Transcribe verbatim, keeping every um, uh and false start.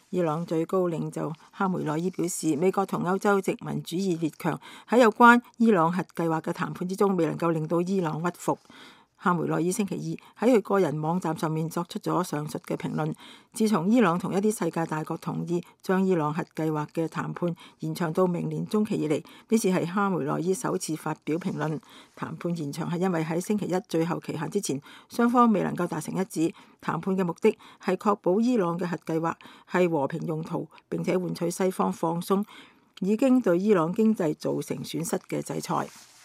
伊朗最高領袖哈梅內伊表示，美國同歐洲殖民主義列強喺有關伊朗核計劃嘅談判之中，未能夠令到伊朗屈服。哈梅內伊星期二喺佢個人網站上面作出咗上述嘅評論。自從伊朗同一啲世界大國同意將伊朗核計劃嘅談判延長到明年中期以嚟，呢次係哈梅內伊首次發表評論。談判延長係因為喺星期一最後期限之前，雙方未能夠達成一致。談判嘅目的係確保伊朗嘅核計劃係和平用途，並且換取西方放鬆已經對伊朗經濟造成損失嘅制裁。